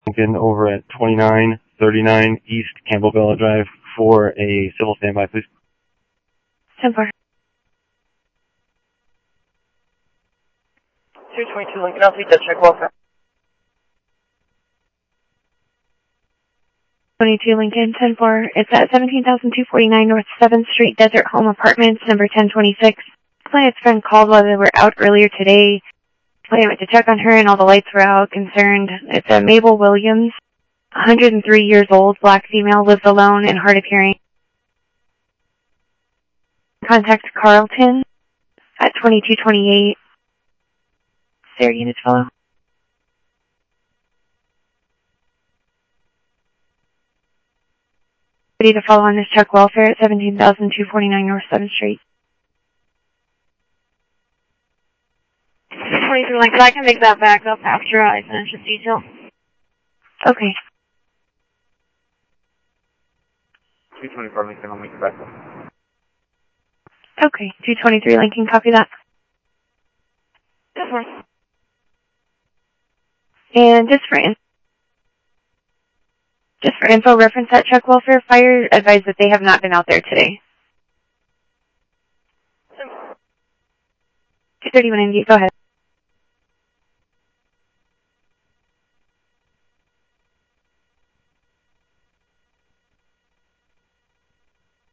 Lincoln over at 2939 East Campbellville Drive for a civil standby, please. 10-4. 222 Lincoln, I'll take that check welfare. 22 Lincoln, 10-4. It's at 17,249 North 7th Street, Desert Home Apartments, number 1026. Client's friend called while they were out earlier today. Client went to check on her and all the lights were out, concerned. It's a Mabel Williams, 103 years old, black female, lives alone and hard of hearing. Contact Carlton at 2228. Their units follow. Ready to follow on this check welfare at 17,249 North 7th Street. 23 Lincoln, I can make that back up after I finish this detail. Okay. 224 Lincoln, I'll make it back up. Okay. 223 Lincoln, copy that. Yes, sir. And just for info, reference that check welfare. Fire advised that they have not been out there today. 231 Indy, go ahead.